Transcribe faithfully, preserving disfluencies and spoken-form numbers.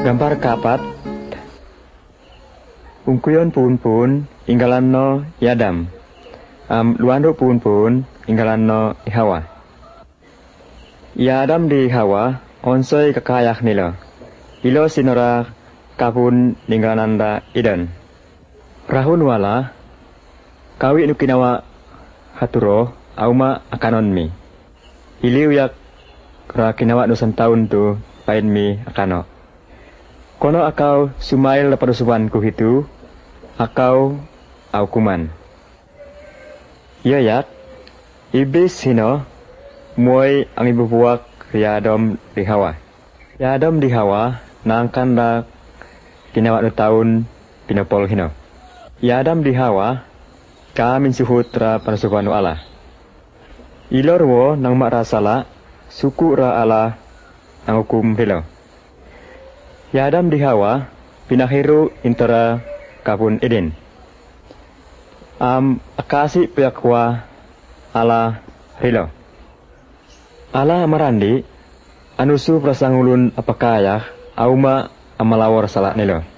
Gambar kapat. Ungkuyon pun-pun inggalan no Yadam. Am luando pun-pun inggalan no Hawa. Yadam di Hawa onsoi kekayak nilo. Ilo sinora kapun ninggalananda Eden. Rahun wala kawi nukinawa haturo auma akanonmi. Iliw yak ra kinawa nusan taun tu pain mi akano. Kono akau sumail na panusuban ko hitu, akau au kuman. Yayak, iblis hino, muay ang ibubuwak Yadam di Hawa. Yadam di Hawa, naangkan na ginawa no taon pinapol hino. Yadam di Hawa, kaamin suhut ra panusuban no ala. Ilorwo nang marasala, suku ra ala ang hukum hilo. Yadam di Hawa, pinahiru intara kapun Eden. Am akasi piyakwa ala hilo. Ala marandi, anusu prasangulun apakaya, auma amalawar salah nilo.